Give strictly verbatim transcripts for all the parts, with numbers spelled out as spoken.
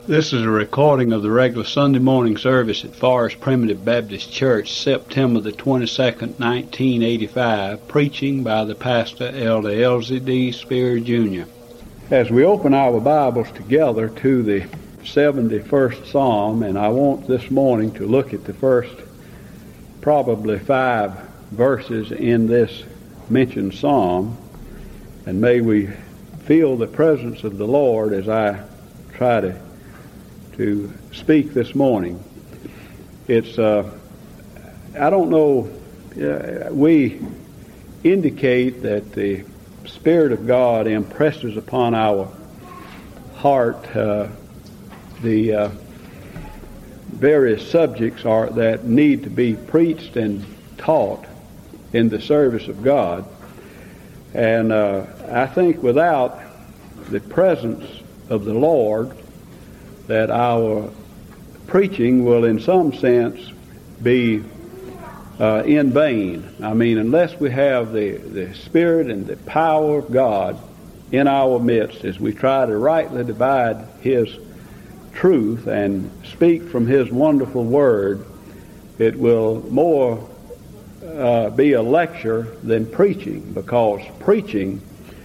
This is a recording of the regular Sunday morning service at Forest Primitive Baptist Church, September the twenty-second, nineteen eighty-five, preaching by the pastor, Elder Elzie D. Spear, Junior As we open our Bibles together to the seventy-first Psalm, and I want this morning to look at the first probably five verses in this mentioned Psalm, and may we feel the presence of the Lord as I try to to speak this morning. It's, uh, I don't know, uh, we indicate that the Spirit of God impresses upon our heart uh, the uh, various subjects are that need to be preached and taught in the service of God. And uh, I think without the presence of the Lord, that our preaching will in some sense be uh, in vain. I mean, unless we have the, the Spirit and the power of God in our midst as we try to rightly divide His truth and speak from His wonderful Word, it will more uh, be a lecture than preaching, because preaching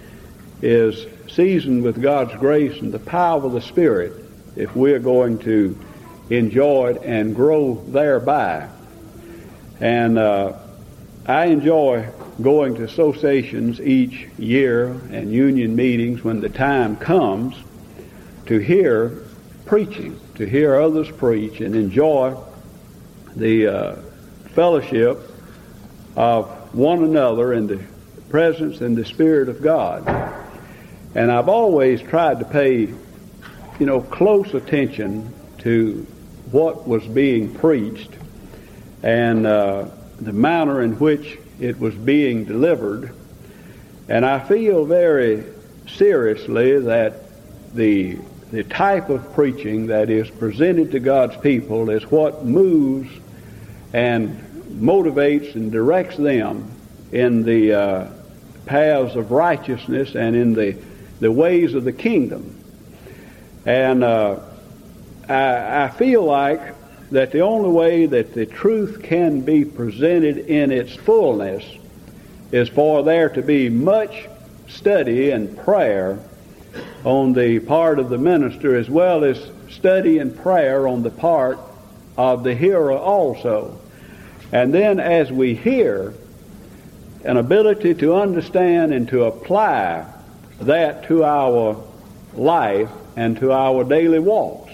is seasoned with God's grace and the power of the Spirit if we're going to enjoy it and grow thereby. And uh, I enjoy going to associations each year and union meetings when the time comes to hear preaching, to hear others preach and enjoy the uh, fellowship of one another in the presence and the Spirit of God. And I've always tried to pay you know, close attention to what was being preached and uh, the manner in which it was being delivered. And I feel very seriously that the the type of preaching that is presented to God's people is what moves and motivates and directs them in the uh, paths of righteousness and in the, the ways of the kingdom. And uh, I, I feel like that the only way that the truth can be presented in its fullness is for there to be much study and prayer on the part of the minister, as well as study and prayer on the part of the hearer also. And then as we hear, an ability to understand and to apply that to our life and to our daily walks.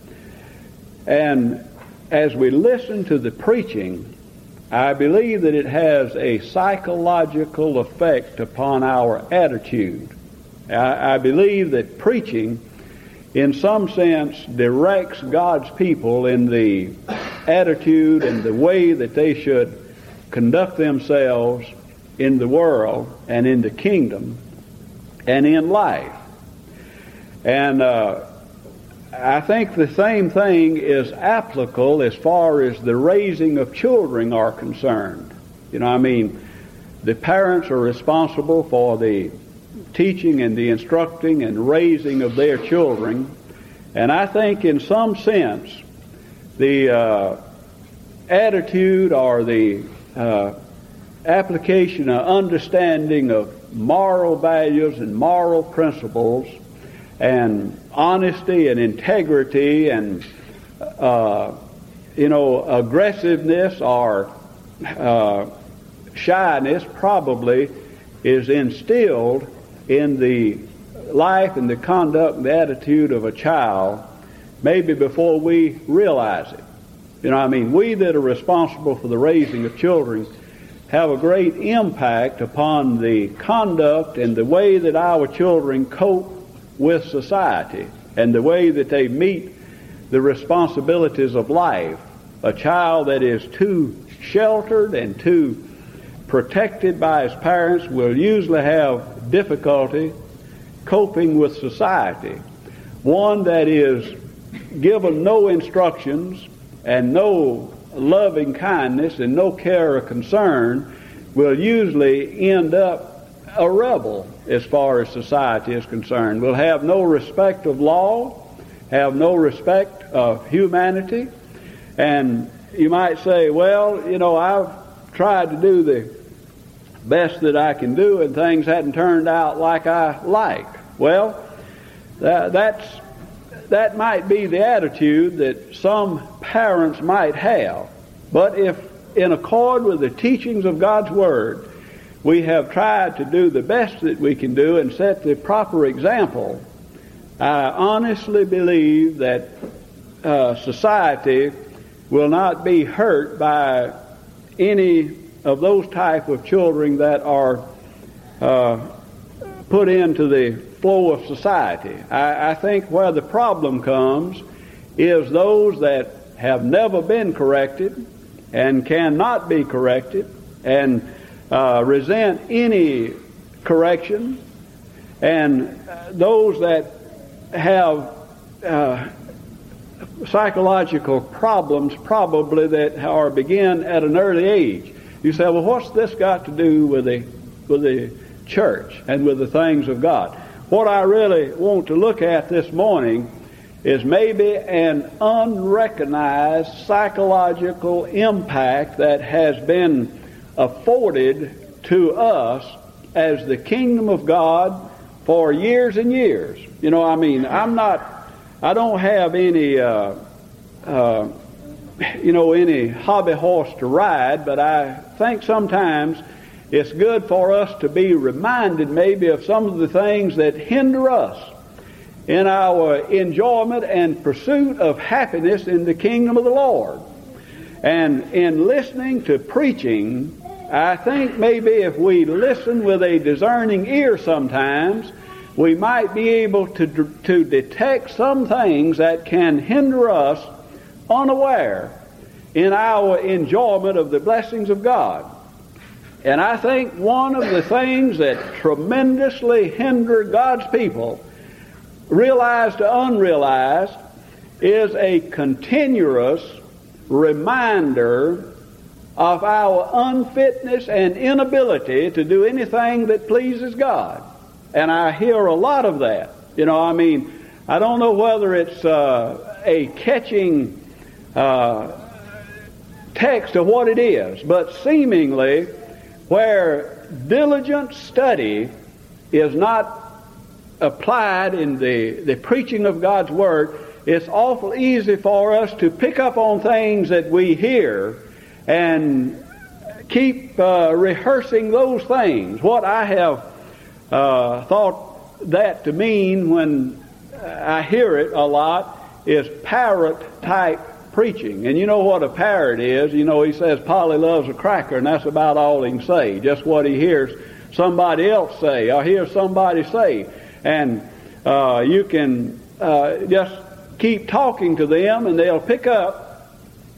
And as we listen to the preaching, I believe that it has a psychological effect upon our attitude. I, I believe that preaching, in some sense, directs God's people in the attitude and the way that they should conduct themselves in the world and in the kingdom and in life. And uh, I think the same thing is applicable as far as the raising of children are concerned. You know, I mean, the parents are responsible for the teaching and the instructing and raising of their children. And I think in some sense, the uh, attitude or the uh, application or understanding of moral values and moral principles and honesty and integrity and, uh, you know, aggressiveness or uh, shyness probably is instilled in the life and the conduct and the attitude of a child maybe before we realize it. You know, I mean, we that are responsible for the raising of children have a great impact upon the conduct and the way that our children cope with society and the way that they meet the responsibilities of life. A child that is too sheltered and too protected by his parents will usually have difficulty coping with society. One that is given no instructions and no loving kindness and no care or concern will usually end up a rebel as far as society is concerned. Will have no respect of law have no respect of humanity. And you might say, well, you know, I've tried to do the best that I can do and things hadn't turned out like I like. Well, that, that's, that might be the attitude that some parents might have. But if in accord with the teachings of God's Word, we have tried to do the best that we can do and set the proper example, I honestly believe that uh, society will not be hurt by any of those type of children that are uh, put into the flow of society. I, I think where the problem comes is those that have never been corrected and cannot be corrected and uh, resent any correction, and those that have uh, psychological problems probably that are begin at an early age. You say, well, what's this got to do with the with the church and with the things of God? What I really want to look at this morning is maybe an unrecognized psychological impact that has been afforded to us as the kingdom of God for years and years. You know, I mean, I'm not, I don't have any, uh, uh, you know, any hobby horse to ride, but I think sometimes it's good for us to be reminded maybe of some of the things that hinder us in our enjoyment and pursuit of happiness in the kingdom of the Lord. And in listening to preaching, I think maybe if we listen with a discerning ear sometimes, we might be able to, to detect some things that can hinder us unaware in our enjoyment of the blessings of God. And I think one of the things that tremendously hinder God's people, realized to unrealized, is a continuous reminder of our unfitness and inability to do anything that pleases God. And I hear a lot of that. You know, I mean, I don't know whether it's uh, a catching uh, text of what it is, but seemingly where diligent study is not applied in the, the preaching of God's Word, it's awful easy for us to pick up on things that we hear and keep uh, rehearsing those things. What I have uh, thought that to mean when I hear it a lot is parrot-type preaching. And you know what a parrot is. You know, he says Polly loves a cracker, and that's about all he can say. Just what he hears somebody else say or hears somebody say. And uh, you can uh, just keep talking to them, and they'll pick up,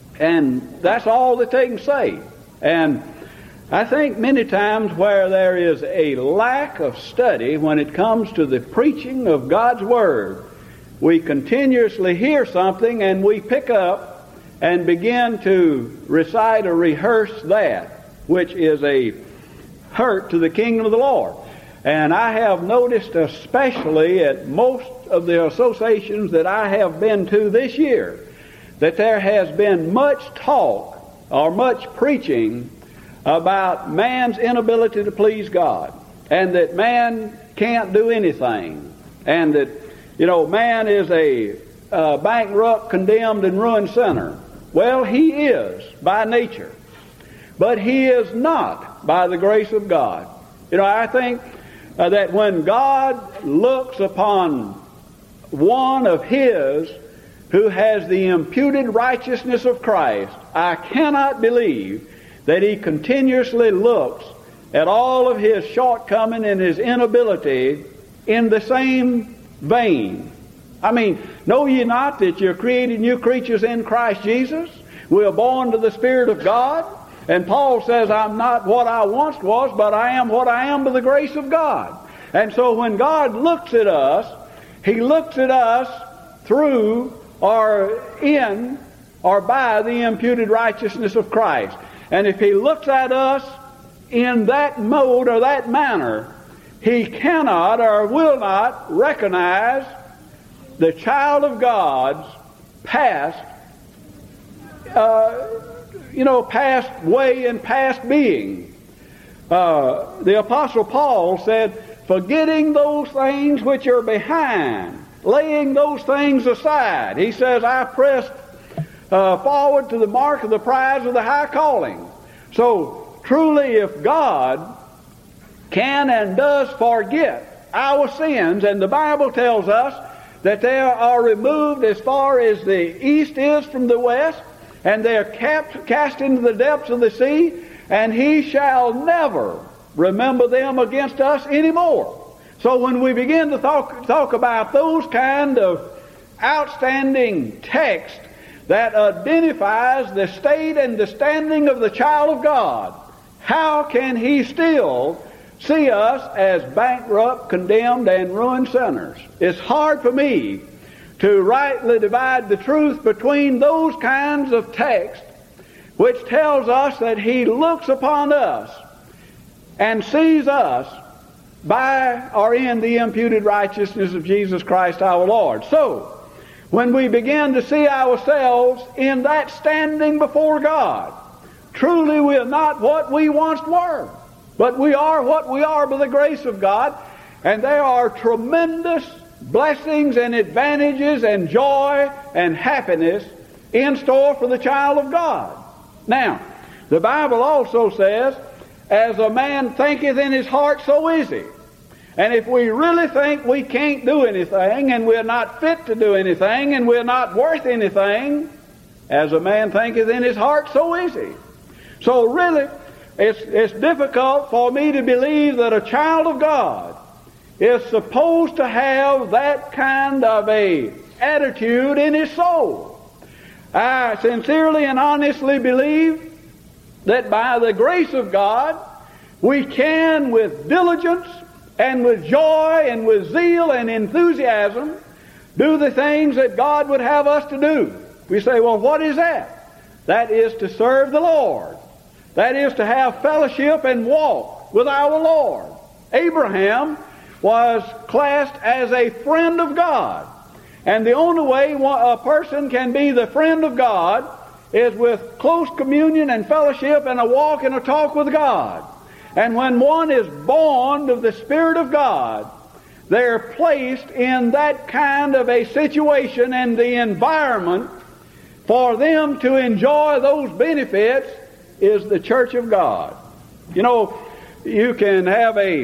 and that's all that they can say. And I think many times where there is a lack of study when it comes to the preaching of God's Word, we continuously hear something and we pick up and begin to recite or rehearse that, which is a hurt to the kingdom of the Lord. And I have noticed, especially at most of the associations that I have been to this year, that there has been much talk or much preaching about man's inability to please God, and that man can't do anything, and that, you know, man is a uh, bankrupt, condemned, and ruined sinner. Well, he is by nature, but he is not by the grace of God. You know, I think uh, that when God looks upon one of His who has the imputed righteousness of Christ, I cannot believe that He continuously looks at all of his shortcoming and his inability in the same vein. I mean, know ye not that you're created new creatures in Christ Jesus? We are born to the Spirit of God. And Paul says, I'm not what I once was, but I am what I am by the grace of God. And so when God looks at us, He looks at us through or in or by the imputed righteousness of Christ. And if He looks at us in that mode or that manner, He cannot or will not recognize the child of God's past, uh, you know, past way and past being. Uh, the Apostle Paul said, forgetting those things which are behind, laying those things aside. He says, I press uh, forward to the mark of the prize of the high calling. So, truly, if God can and does forget our sins, and the Bible tells us that they are removed as far as the east is from the west, and they are kept, cast into the depths of the sea, and He shall never remember them against us anymore. So when we begin to talk, talk about those kind of outstanding texts that identifies the state and the standing of the child of God, how can He still see us as bankrupt, condemned, and ruined sinners? It's hard for me to rightly divide the truth between those kinds of texts which tells us that He looks upon us and sees us by or in the imputed righteousness of Jesus Christ our Lord. So, when we begin to see ourselves in that standing before God, truly we are not what we once were, but we are what we are by the grace of God, and there are tremendous blessings and advantages and joy and happiness in store for the child of God. Now, the Bible also says, as a man thinketh in his heart, so is he. And if we really think we can't do anything, and we're not fit to do anything, and we're not worth anything, as a man thinketh in his heart, so is he. So really, it's, it's difficult for me to believe that a child of God is supposed to have that kind of a attitude in his soul. I sincerely and honestly believe that by the grace of God, we can, with diligence and with joy and with zeal and enthusiasm, do the things that God would have us to do. We say, well, what is that? That is to serve the Lord. That is to have fellowship and walk with our Lord. Abraham was classed as a friend of God. And the only way a person can be the friend of God is with close communion and fellowship and a walk and a talk with God. And when one is born of the Spirit of God, they're placed in that kind of a situation and the environment for them to enjoy those benefits is the church of God. You know, you can have a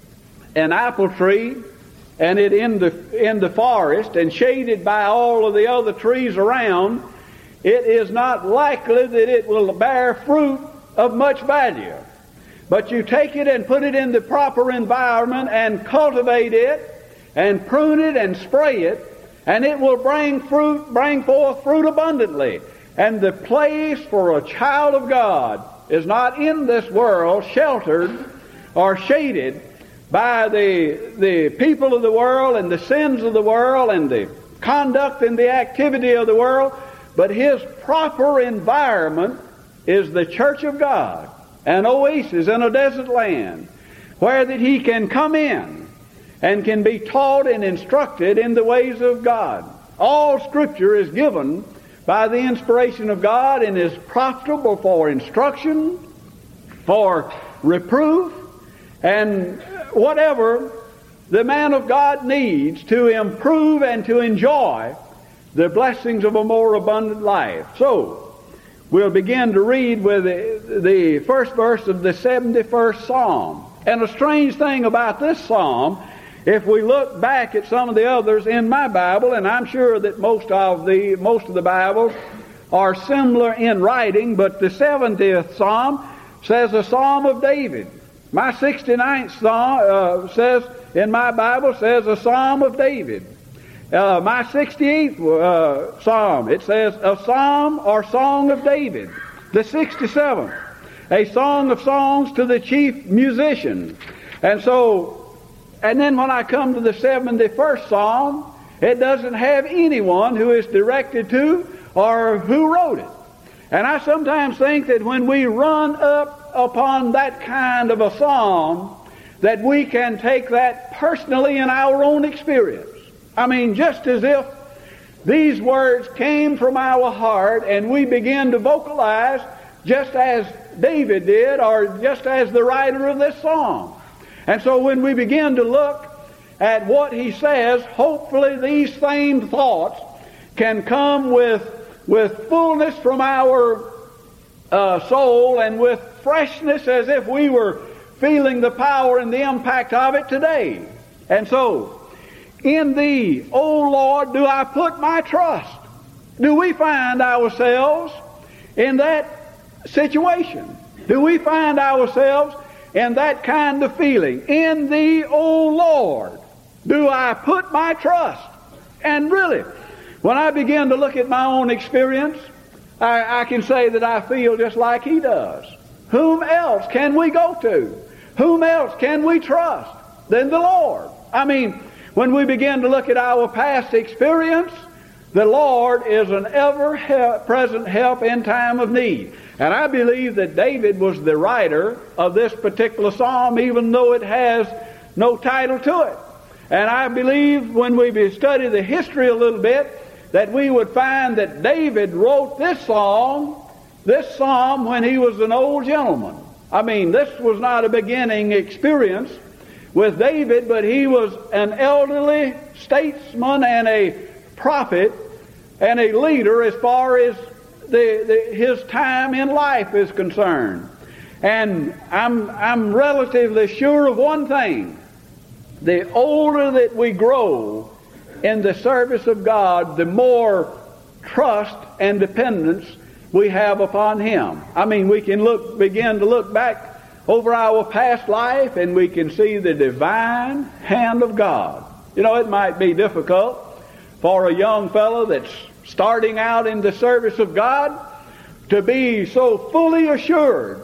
an apple tree and it in the in the forest and shaded by all of the other trees around. It is not likely that it will bear fruit of much value. But you take it and put it in the proper environment and cultivate it and prune it and spray it, and it will bring fruit, bring forth fruit abundantly. And the place for a child of God is not in this world sheltered or shaded by the, the people of the world and the sins of the world and the conduct and the activity of the world, but his proper environment is the church of God, an oasis in a desert land, where that he can come in and can be taught and instructed in the ways of God. All Scripture is given by the inspiration of God and is profitable for instruction, for reproof, and whatever the man of God needs to improve and to enjoy the blessings of a more abundant life. So, we'll begin to read with the, the first verse of the seventy-first Psalm. And a strange thing about this Psalm, if we look back at some of the others in my Bible, and I'm sure that most of the most of the Bibles are similar in writing, but the seventieth Psalm says a Psalm of David. My sixty-ninth Psalm uh, says, in my Bible, says a Psalm of David. Uh, my sixty-eighth uh, Psalm, it says a Psalm or Song of David. The sixty-seventh, a Song of Songs to the chief musician. And so, and then when I come to the seventy-first Psalm, it doesn't have anyone who is directed to or who wrote it. And I sometimes think that when we run up upon that kind of a psalm, that we can take that personally in our own experience. I mean, just as if these words came from our heart and we begin to vocalize just as David did, or just as the writer of this song. And so when we begin to look at what he says, hopefully these same thoughts can come with, with fullness from our uh, soul and with freshness as if we were feeling the power and the impact of it today. And so, in Thee, O Lord, do I put my trust. Do we find ourselves in that situation? Do we find ourselves in that kind of feeling? In Thee, O Lord, do I put my trust. And really, when I begin to look at my own experience, I, I can say that I feel just like he does. Whom else can we go to? Whom else can we trust than the Lord? I mean, when we begin to look at our past experience, the Lord is an ever-present help in time of need. And I believe that David was the writer of this particular psalm, even though it has no title to it. And I believe when we study the history a little bit, that we would find that David wrote this song, this psalm, when he was an old gentleman. I mean, this was not a beginning experience with David, but he was an elderly statesman and a prophet and a leader as far as the, the, his time in life is concerned. And I'm, I'm relatively sure of one thing. The older that we grow in the service of God, the more trust and dependence we have upon Him. I mean, we can look, begin to look back over our past life and we can see the divine hand of God. You know, it might be difficult for a young fellow that's starting out in the service of God to be so fully assured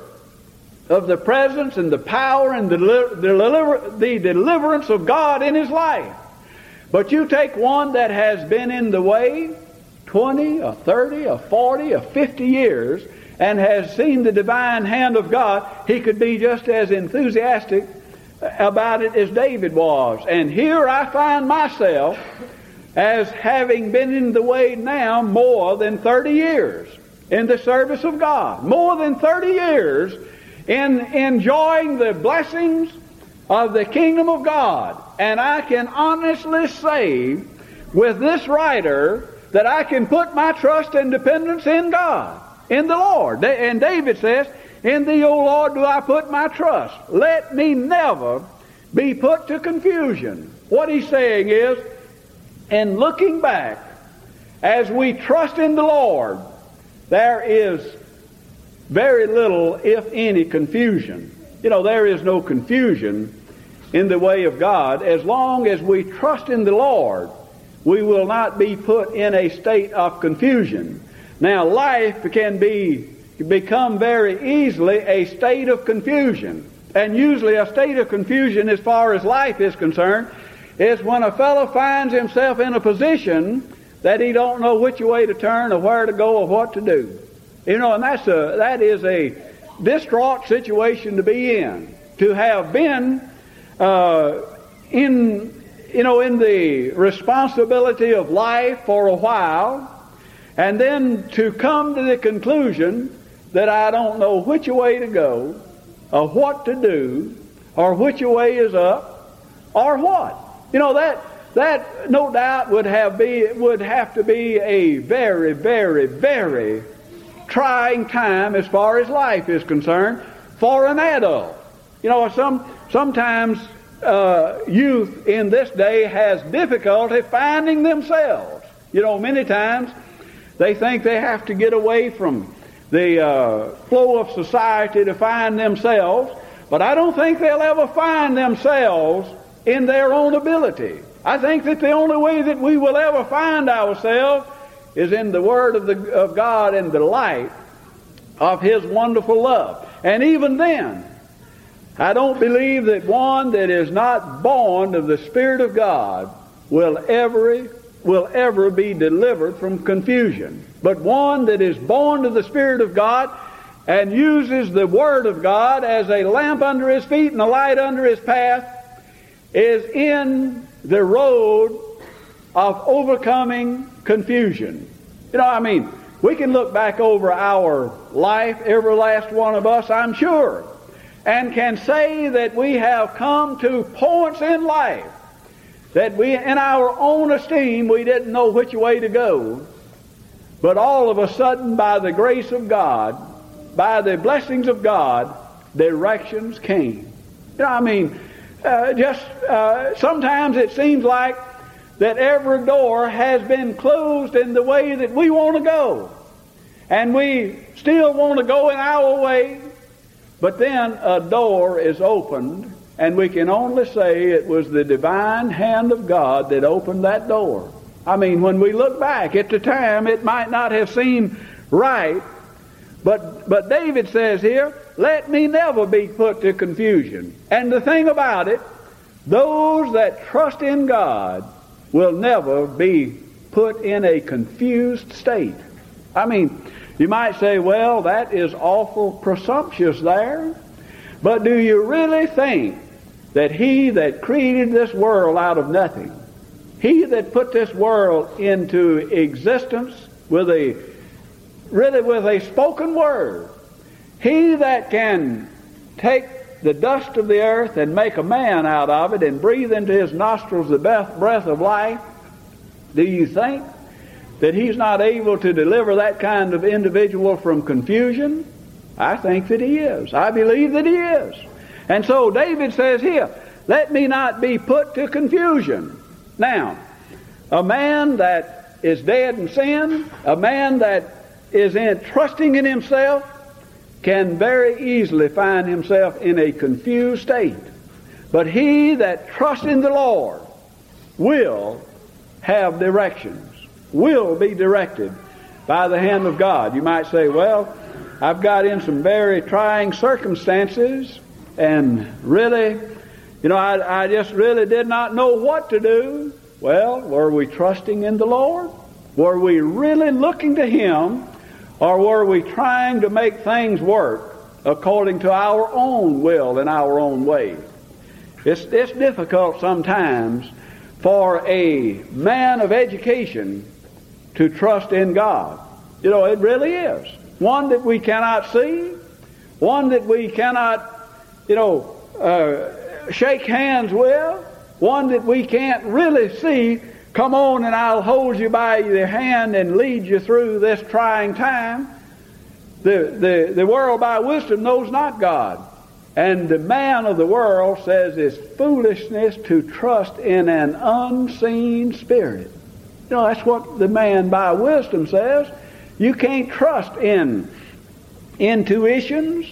of the presence and the power and the, deliver, the deliverance of God in his life. But you take one that has been in the way twenty or thirty or forty or fifty years and has seen the divine hand of God, he could be just as enthusiastic about it as David was. And here I find myself as having been in the way now more than thirty years in the service of God. More than thirty years in enjoying the blessings of the kingdom of God. And I can honestly say with this writer that I can put my trust and dependence in God, in the Lord. And David says, in Thee, O Lord, do I put my trust. Let me never be put to confusion. What he's saying is, in looking back, as we trust in the Lord, there is very little, if any, confusion. You know, there is no confusion in the way of God. As long as we trust in the Lord, we will not be put in a state of confusion. Now, life can be become very easily a state of confusion. And usually a state of confusion as far as life is concerned is when a fellow finds himself in a position that he don't know which way to turn or where to go or what to do. You know, and that's a, that is a distraught situation to be in. To have been uh, in, you know, in the responsibility of life for a while, and then to come to the conclusion that I don't know which way to go, or what to do, or which way is up, or what. You know, that that no doubt would have be would have to be a very, very, very trying time as far as life is concerned for an adult. You know, some sometimes uh, youth in this day has difficulty finding themselves. You know, many times they think they have to get away from the uh, flow of society to find themselves, but I don't think they'll ever find themselves in their own ability. I think that the only way that we will ever find ourselves is in the Word of, the, of God and the light of His wonderful love. And even then, I don't believe that one that is not born of the Spirit of God will ever, will ever be delivered from confusion. But one that is born of the Spirit of God and uses the Word of God as a lamp under his feet and a light under his path is in the road of overcoming confusion. You know, I mean, we can look back over our life, every last one of us, I'm sure, and can say that we have come to points in life that we, in our own esteem, we didn't know which way to go. But all of a sudden, by the grace of God, by the blessings of God, directions came. You know, I mean, uh, just uh, sometimes it seems like that every door has been closed in the way that we want to go. And we still want to go in our way, but then a door is opened, and we can only say it was the divine hand of God that opened that door. I mean, when we look back at the time, it might not have seemed right, but but David says here, let me never be put to confusion. And the thing about it, those that trust in God will never be put in a confused state. I mean, you might say, well, that is awful presumptuous there. But do you really think that He that created this world out of nothing, He that put this world into existence with a, really with a spoken word, He that can take the dust of the earth and make a man out of it and breathe into his nostrils the breath of life, do you think that He's not able to deliver that kind of individual from confusion? I think that He is. I believe that He is. And so David says here, let me not be put to confusion. Now, a man that is dead in sin, a man that is in, trusting in himself, can very easily find himself in a confused state. But he that trusts in the Lord will have directions, will be directed by the hand of God. You might say, well, I've got in some very trying circumstances, and really, you know, I, I just really did not know what to do. Well, were we trusting in the Lord? Were we really looking to Him? Or were we trying to make things work according to our own will and our own way? It's, it's difficult sometimes for a man of education to trust in God. You know, it really is. One that we cannot see, one that we cannot, you know, uh, shake hands with, one that we can't really see. Come on and I'll hold you by the hand and lead you through this trying time. The, the, the world by wisdom knows not God. And the man of the world says it's foolishness to trust in an unseen spirit. You know, that's what the man by wisdom says. You can't trust in intuitions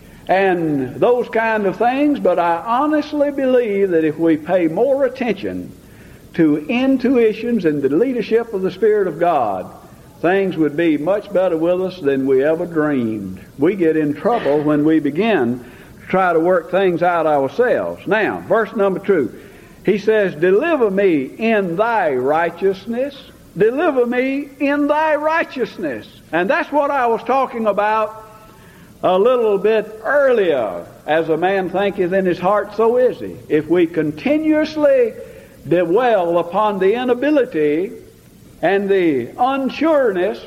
and those kind of things, but I honestly believe that if we pay more attention to intuitions and the leadership of the Spirit of God, things would be much better with us than we ever dreamed. We get in trouble when we begin to try to work things out ourselves. Now, verse number two, he says, deliver me in thy righteousness. Deliver me in thy righteousness. And that's what I was talking about a little bit earlier. As a man thinketh in his heart, so is he. If we continuously dwell upon the inability and the unsureness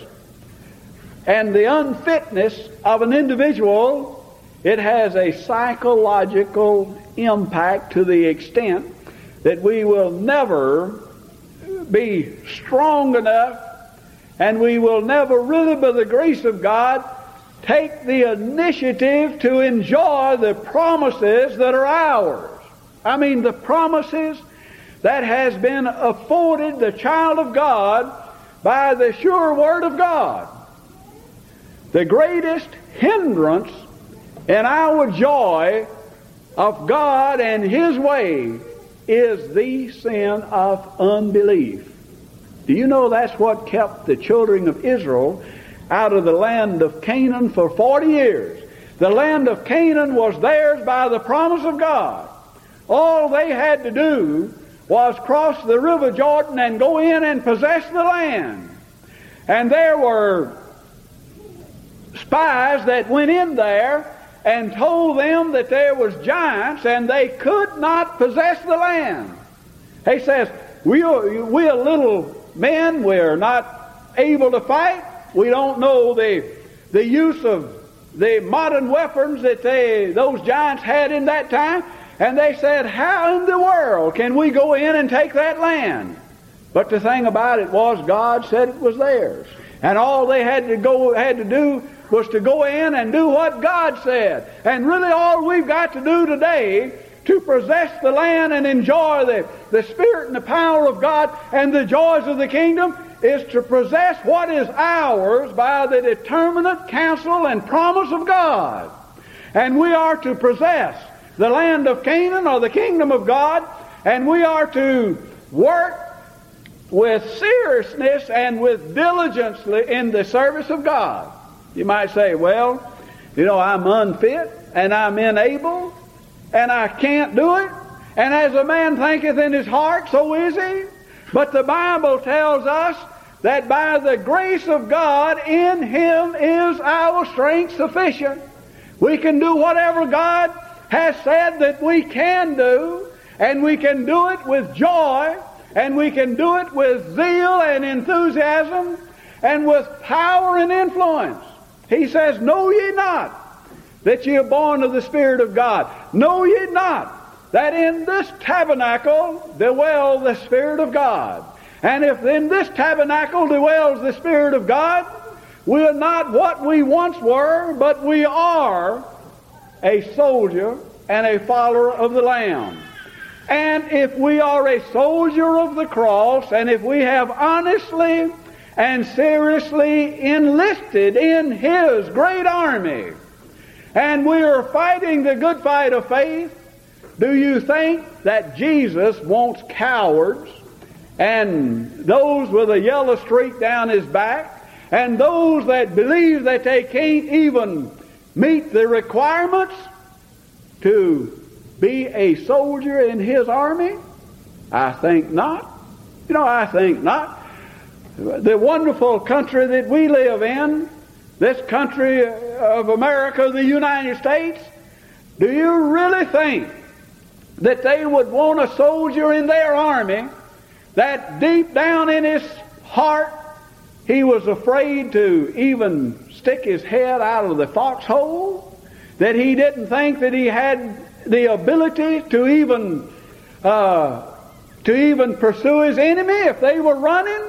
and the unfitness of an individual, it has a psychological impact to the extent that we will never be strong enough, and we will never really, by the grace of God, take the initiative to enjoy the promises that are ours. I mean, the promises that has been afforded the child of God by the sure Word of God. The greatest hindrance in our joy of God and His way is the sin of unbelief. Do you know that's what kept the children of Israel out of the land of Canaan for forty years? The land of Canaan was theirs by the promise of God. All they had to do was cross the river Jordan and go in and possess the land. And there were spies that went in there and told them that there was giants and they could not possess the land. He says, we are, we are little men. We're not able to fight. We don't know the, the use of the modern weapons that they, those giants had in that time. And they said, how in the world can we go in and take that land? But the thing about it was, God said it was theirs. And all they had to go, had to do was to go in and do what God said. And really all we've got to do today to possess the land and enjoy the, the Spirit and the power of God and the joys of the kingdom is to possess what is ours by the determinate counsel and promise of God. And we are to possess the land of Canaan, or the kingdom of God, and we are to work with seriousness and with diligence in the service of God. You might say, well, you know, I'm unfit, and I'm unable, and I can't do it, and as a man thinketh in his heart, so is he. But the Bible tells us that by the grace of God, in Him is our strength sufficient. We can do whatever God has said that we can do, and we can do it with joy, and we can do it with zeal and enthusiasm, and with power and influence. He says, know ye not that ye are born of the Spirit of God? Know ye not that in this tabernacle dwells the Spirit of God? And if in this tabernacle dwells the Spirit of God, we are not what we once were, but we are a soldier and a follower of the Lamb. And if we are a soldier of the cross, and if we have honestly and seriously enlisted in His great army, and we are fighting the good fight of faith, do you think that Jesus wants cowards and those with a yellow streak down his back, and those that believe that they can't even meet the requirements to be a soldier in His army? I think not. You know, I think not. The wonderful country that we live in, this country of America, the United States, do you really think that they would want a soldier in their army that deep down in his heart he was afraid to even stick his head out of the foxhole? That he didn't think that he had the ability to even uh, to even pursue his enemy if they were running?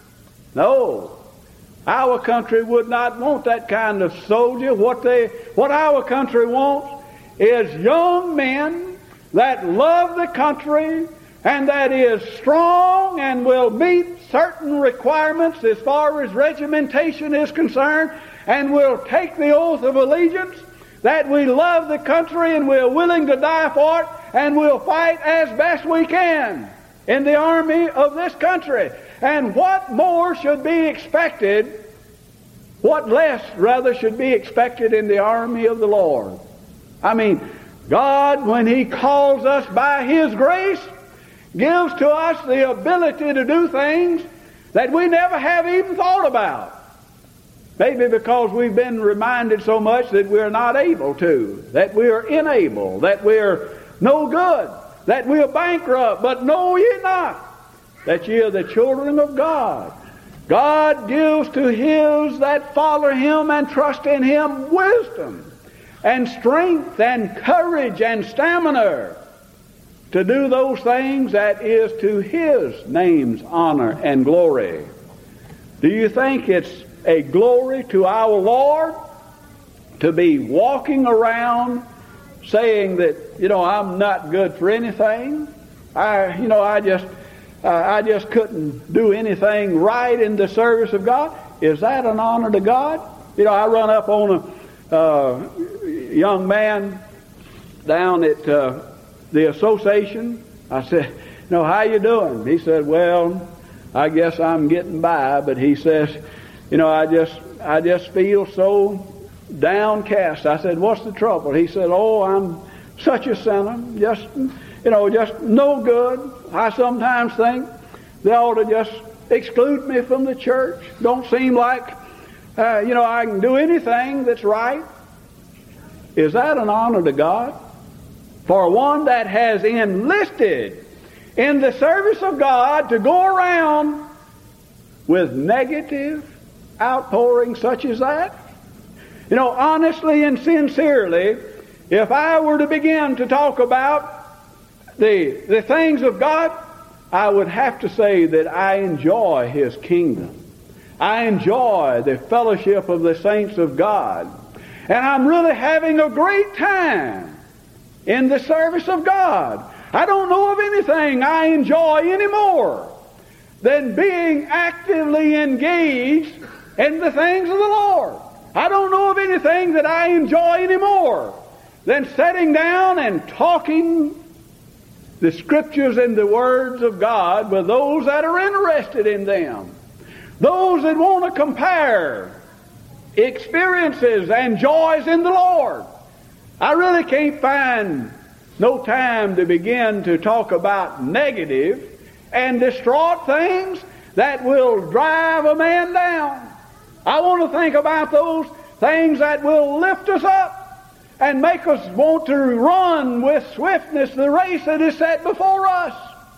No. Our country would not want that kind of soldier. What they, what our country wants is young men that love the country and that is strong and will meet certain requirements as far as regimentation is concerned, and will take the oath of allegiance that we love the country and we're willing to die for it, and we'll fight as best we can in the army of this country. And what more should be expected, what less rather should be expected in the army of the Lord? I mean, God, when He calls us by His grace, gives to us the ability to do things that we never have even thought about. Maybe because we've been reminded so much that we're not able to, that we're unable, that we're no good, that we're bankrupt. But know ye not that ye are the children of God? God gives to His that follow Him and trust in Him wisdom and strength and courage and stamina to do those things that is to His name's honor and glory. Do you think it's a glory to our Lord to be walking around saying that, you know, I'm not good for anything? I, you know, I just, uh, I just couldn't do anything right in the service of God? Is that an honor to God? You know, I run up on a uh, young man down at uh, the association. I said, you know, how you doing? He said, well, I guess I'm getting by. But he says, you know, I just, I just feel so downcast. I said, what's the trouble? He said, oh, I'm such a sinner, just, you know, just no good. I sometimes think they ought to just exclude me from the church. Don't seem like, uh, you know, I can do anything that's right. Is that an honor to God? For one that has enlisted in the service of God to go around with negative outpouring such as that? You know, honestly and sincerely, if I were to begin to talk about the, the things of God, I would have to say that I enjoy His kingdom. I enjoy the fellowship of the saints of God. And I'm really having a great time in the service of God. I don't know of anything I enjoy any more than being actively engaged in the things of the Lord. I don't know of anything that I enjoy any more than sitting down and talking the Scriptures and the words of God with those that are interested in them. Those that want to compare experiences and joys in the Lord. I really can't find no time to begin to talk about negative and distraught things that will drive a man down. I want to think about those things that will lift us up and make us want to run with swiftness the race that is set before us.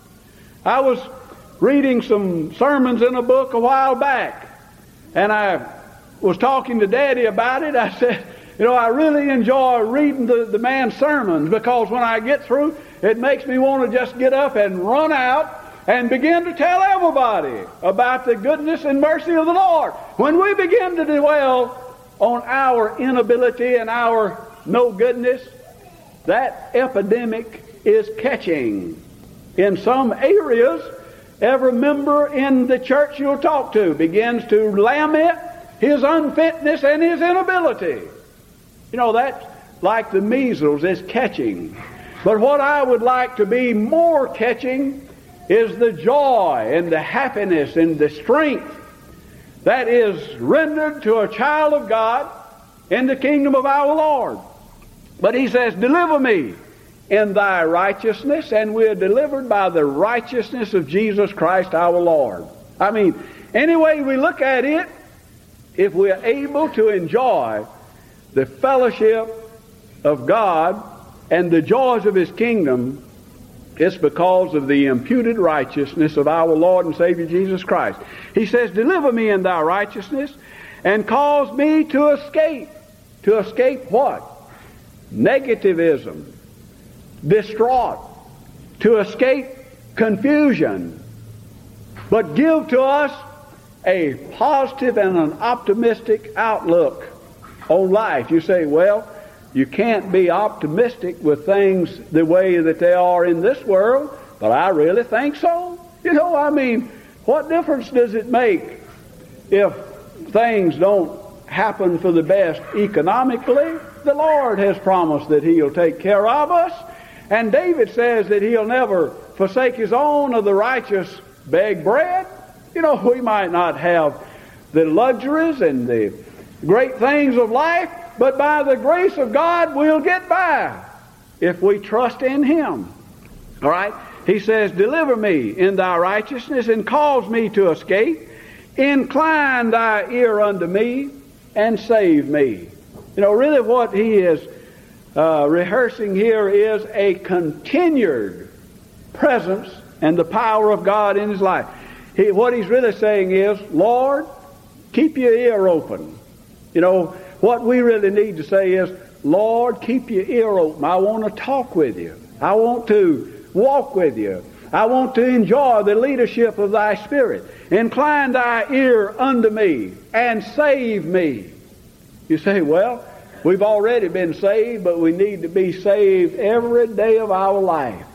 I was reading some sermons in a book a while back, and I was talking to Daddy about it. I said, you know, I really enjoy reading the, the man's sermons, because when I get through, it makes me want to just get up and run out and begin to tell everybody about the goodness and mercy of the Lord. When we begin to dwell on our inability and our no goodness, that epidemic is catching. In some areas, every member in the church you'll talk to begins to lament his unfitness and his inability. You know, that's like the measles is catching. But what I would like to be more catching is the joy and the happiness and the strength that is rendered to a child of God in the kingdom of our Lord. But he says, deliver me in thy righteousness, and we are delivered by the righteousness of Jesus Christ our Lord. I mean, any way we look at it, if we are able to enjoy the fellowship of God and the joys of His kingdom, it's because of the imputed righteousness of our Lord and Savior Jesus Christ. He says, deliver me in thy righteousness, and cause me to escape. To escape what? Negativism, distraught, to escape confusion, but give to us a positive and an optimistic outlook on life. You say, well, you can't be optimistic with things the way that they are in this world, but I really think so. You know, I mean, what difference does it make if things don't happen for the best economically? The Lord has promised that He'll take care of us. And David says that He'll never forsake His own, or the righteous beg bread. You know, we might not have the luxuries and the great things of life, but by the grace of God we'll get by if we trust in Him. All right? He says, deliver me in thy righteousness, and cause me to escape. Incline thy ear unto me, and save me. You know, really what he is uh, rehearsing here is a continued presence and the power of God in his life. He, what he's really saying is, Lord, keep your ear open. You know, what we really need to say is, Lord, keep your ear open. I want to talk with you. I want to walk with you. I want to enjoy the leadership of thy Spirit. Incline thy ear unto me, and save me. You say, well, we've already been saved, but we need to be saved every day of our life.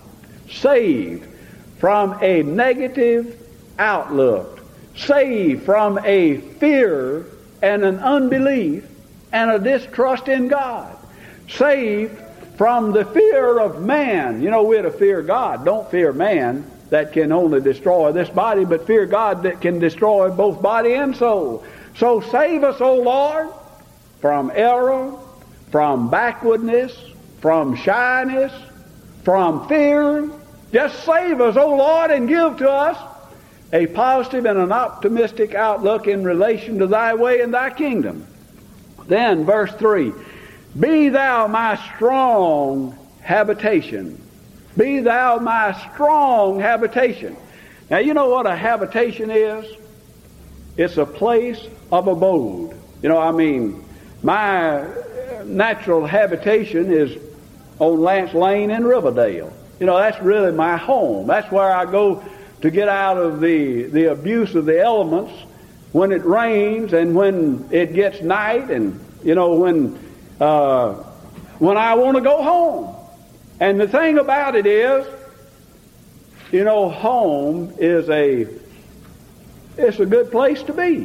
Saved from a negative outlook. Saved from a fear and an unbelief and a distrust in God. Saved from the fear of man. You know, we're to fear God. Don't fear man. That can only destroy this body, but fear God that can destroy both body and soul. So save us, O Lord, from error, from backwardness, from shyness, from fear. Just save us, O Lord, and give to us a positive and an optimistic outlook in relation to thy way and thy kingdom. Then, verse three, be thou my strong habitation. Be thou my strong habitation. Now, you know what a habitation is? It's a place of abode. You know, I mean, my natural habitation is on Lance Lane in Riverdale. You know, that's really my home. That's where I go to get out of the, the abuse of the elements when it rains and when it gets night and, you know, when, uh, when I want to go home. And the thing about it is, you know, home is a, it's a good place to be.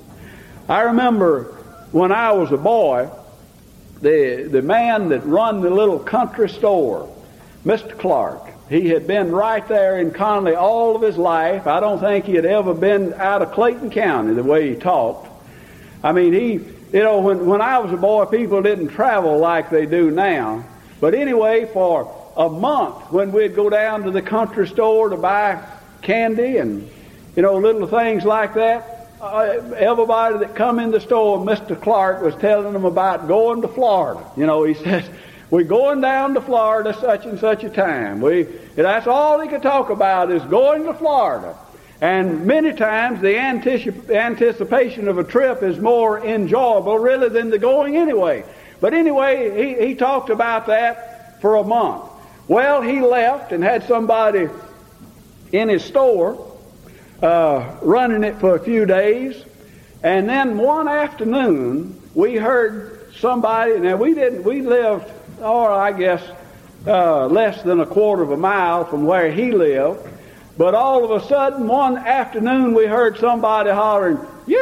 I remember when I was a boy, the, the man that run the little country store, Mister Clark, he had been right there in Conley all of his life. I don't think he had ever been out of Clayton County the way he talked. I mean, he, you know, when, when I was a boy, people didn't travel like they do now. But anyway, for a month, when we'd go down to the country store to buy candy and, you know, little things like that, uh, everybody that come in the store, Mister Clark was telling them about going to Florida. You know, he says, we're going down to Florida such and such a time. We, that's all he could talk about is going to Florida. And many times the anticip- anticipation of a trip is more enjoyable really than the going anyway. But anyway, he, he talked about that for a month. Well, he left and had somebody in his store uh, running it for a few days. And then one afternoon, we heard somebody, now we didn't, we lived, or I guess, uh, less than a quarter of a mile from where he lived. But all of a sudden, one afternoon, we heard somebody hollering,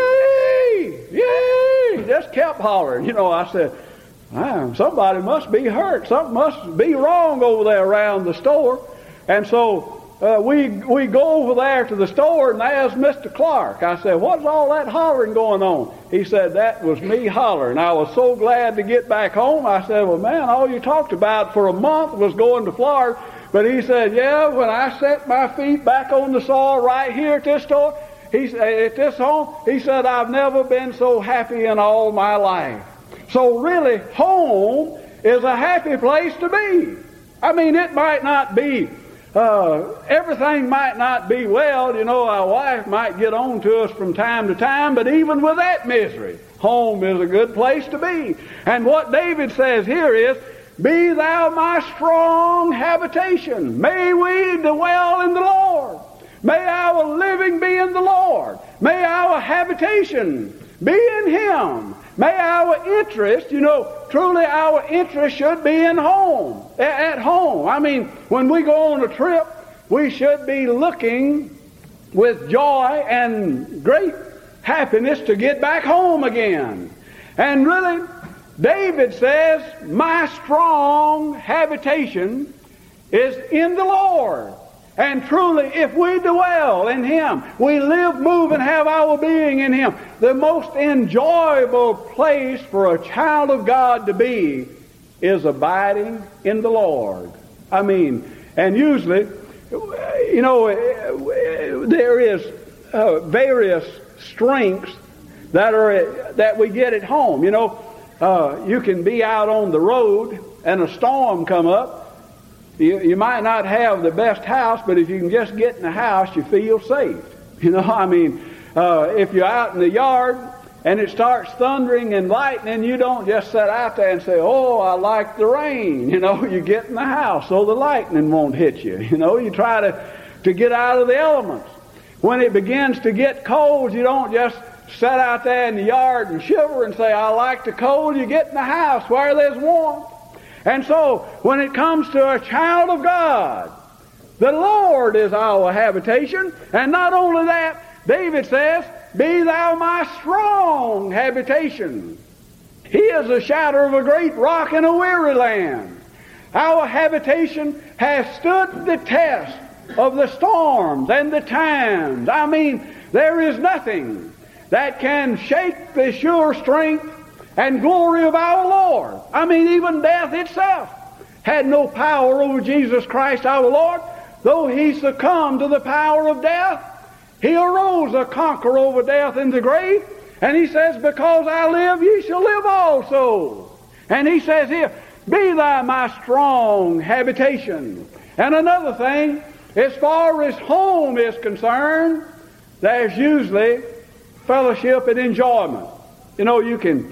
"Yay! Yay!" Just kept hollering. You know, I said, ah, somebody must be hurt. Something must be wrong over there around the store. And so uh, we we go over there to the store, and there's Mister Clark. I said, what's all that hollering going on? He said, that was me hollering. I was so glad to get back home. I said, well, man, all you talked about for a month was going to Florida. But he said, yeah, when I set my feet back on the soil right here at this store, he said, at this home, he said, I've never been so happy in all my life. So really, home is a happy place to be. I mean, it might not be, uh, everything might not be well. You know, our wife might get on to us from time to time, but even with that misery, home is a good place to be. And what David says here is, be thou my strong habitation. May we dwell in the Lord. May our living be in the Lord. May our habitation be in Him. May our interest, you know, truly our interest should be in home, at home. I mean, when we go on a trip, we should be looking with joy and great happiness to get back home again. And really, David says, my strong habitation is in the Lord. And truly, if we dwell in Him, we live, move, and have our being in Him, the most enjoyable place for a child of God to be is abiding in the Lord. I mean, and usually, you know, there is uh, various strengths that are that we get at home. You know, uh, you can be out on the road and a storm come up. You, you might not have the best house, but if you can just get in the house, you feel safe. You know, I mean, uh, if you're out in the yard and it starts thundering and lightning, you don't just sit out there and say, oh, I like the rain. You know, you get in the house so the lightning won't hit you. You know, you try to, to get out of the elements. When it begins to get cold, you don't just sit out there in the yard and shiver and say, I like the cold. You get in the house where there's warmth. And so, when it comes to a child of God, the Lord is our habitation. And not only that, David says, be thou my strong habitation. He is the shadow of a great rock in a weary land. Our habitation has stood the test of the storms and the times. I mean, there is nothing that can shake the sure strength and glory of our Lord. I mean, even death itself had no power over Jesus Christ our Lord. Though He succumbed to the power of death, He arose a conqueror over death in the grave. And He says, because I live, ye shall live also. And He says here, be thou my strong habitation. And another thing, as far as home is concerned, there's usually fellowship and enjoyment. You know, you can,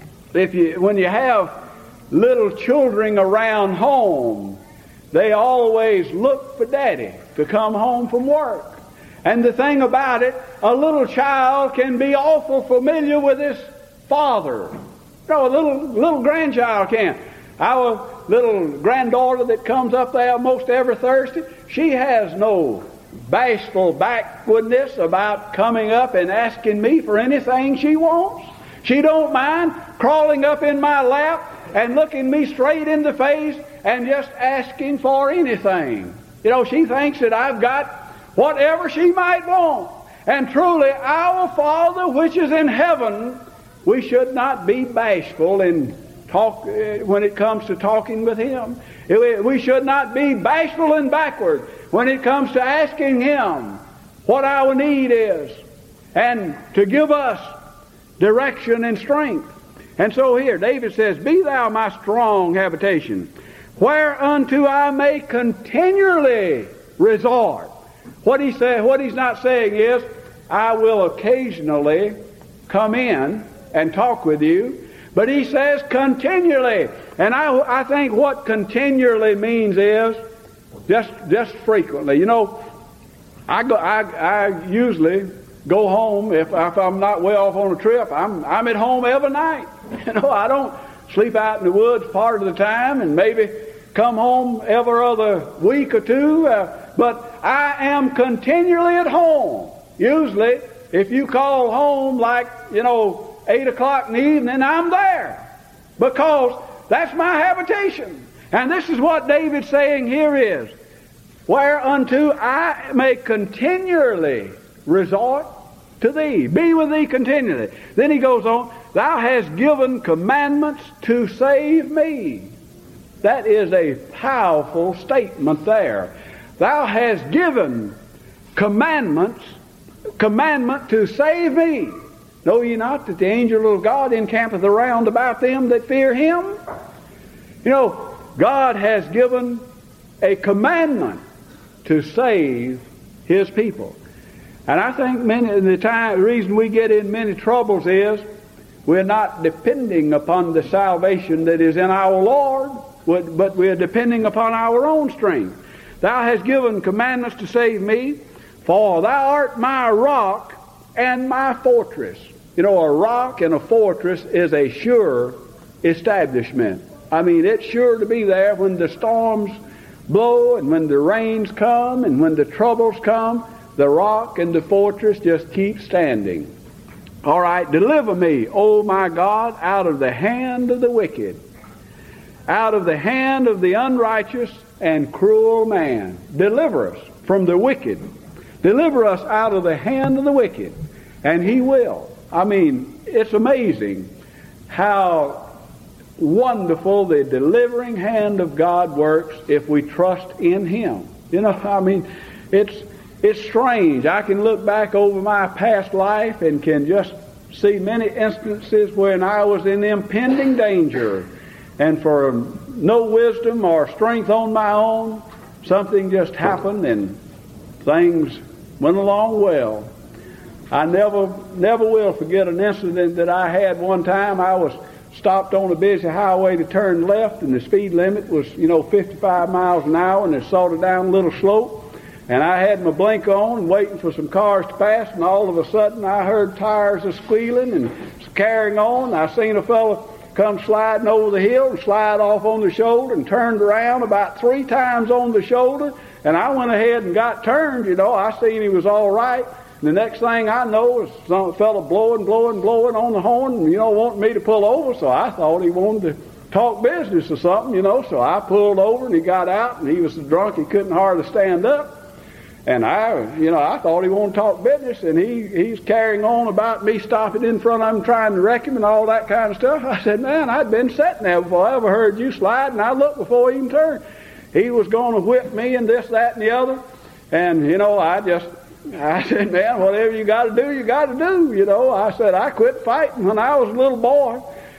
if you, when you have little children around home, they always look for Daddy to come home from work. And the thing about it, a little child can be awful familiar with his father. No, a little little grandchild can. Our little granddaughter that comes up there most every Thursday, she has no bashful backwardness about coming up and asking me for anything she wants. She don't mind crawling up in my lap and looking me straight in the face and just asking for anything. You know, she thinks that I've got whatever she might want. And truly, our Father which is in heaven, we should not be bashful in talk uh, when it comes to talking with Him. We should not be bashful and backward when it comes to asking Him what our need is and to give us direction and strength. And so here, David says, "Be thou my strong habitation, whereunto I may continually resort." What he say, what he's not saying is, I will occasionally come in and talk with you. But he says continually. And I, I think what continually means is just just frequently. You know, I go I, I usually go home if, if I'm not well off on a trip. I'm I'm at home every night. You know, I don't sleep out in the woods part of the time and maybe come home every other week or two. Uh, but I am continually at home. Usually, if you call home like, you know, eight o'clock in the evening, I'm there. Because that's my habitation. And this is what David's saying here is, whereunto I may continually resort to thee. Be with thee continually. Then he goes on, thou hast given commandments to save me. That is a powerful statement there. Thou hast given commandments, commandment to save me. Know ye not that the angel of God encampeth around about them that fear Him? You know, God has given a commandment to save His people. And I think many of the time, the reason we get in many troubles is we're not depending upon the salvation that is in our Lord, but we're depending upon our own strength. Thou hast given commandments to save me, for thou art my rock and my fortress. You know, a rock and a fortress is a sure establishment. I mean, it's sure to be there when the storms blow and when the rains come and when the troubles come. The rock and the fortress just keep standing. All right, deliver me, O my God, out of the hand of the wicked, out of the hand of the unrighteous and cruel man. Deliver us from the wicked. Deliver us out of the hand of the wicked, and He will. I mean, it's amazing how wonderful the delivering hand of God works if we trust in Him. You know, I mean, it's it's strange. I can look back over my past life and can just see many instances when I was in impending danger, and for no wisdom or strength on my own, something just happened and things went along well. I never never will forget an incident that I had one time. I was stopped on a busy highway to turn left, and the speed limit was, you know, fifty-five miles an hour, and it sorted down a little slope. And I had my blinker on, waiting for some cars to pass, and all of a sudden I heard tires a squealing and carrying on. I seen a fellow come sliding over the hill and slide off on the shoulder, and turned around about three times on the shoulder, and I went ahead and got turned. You know, I seen he was all right. And the next thing I know was some fellow blowing, blowing, blowing on the horn, and, you know, wanting me to pull over. So I thought he wanted to talk business or something, you know. So I pulled over, and he got out, and he was so drunk he couldn't hardly stand up. And I, you know, I thought he wanted to talk business, and he he's carrying on about me stopping in front of him, trying to wreck him, and all that kind of stuff. I said, man, I'd been sitting there before I ever heard you slide, and I looked before he even turned. He was going to whip me and this, that, and the other. And, you know, I just, I said, man, whatever you got to do, you got to do. You know, I said, I quit fighting when I was a little boy.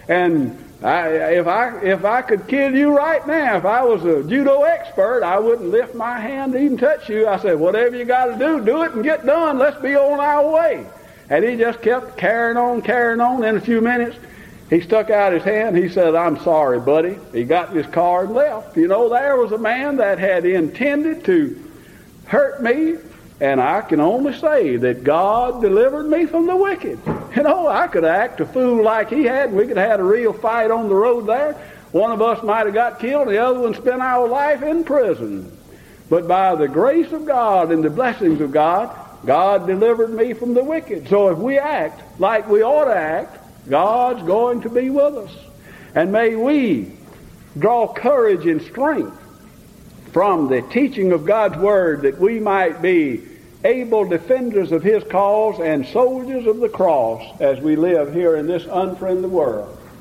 And I, if I if I could kill you right now, if I was a judo expert, I wouldn't lift my hand to even touch you. I said, whatever you got to do, do it and get done. Let's be on our way. And he just kept carrying on, carrying on. In a few minutes, he stuck out his hand. He said, I'm sorry, buddy. He got in his car and left. You know, there was a man that had intended to hurt me, and I can only say that God delivered me from the wicked. You know, I could act a fool like he had, and we could have had a real fight on the road there. One of us might have got killed, and the other one spent our life in prison. But by the grace of God and the blessings of God, God delivered me from the wicked. So if we act like we ought to act, God's going to be with us. And may we draw courage and strength from the teaching of God's Word, that we might be able defenders of His cause and soldiers of the cross as we live here in this unfriendly world.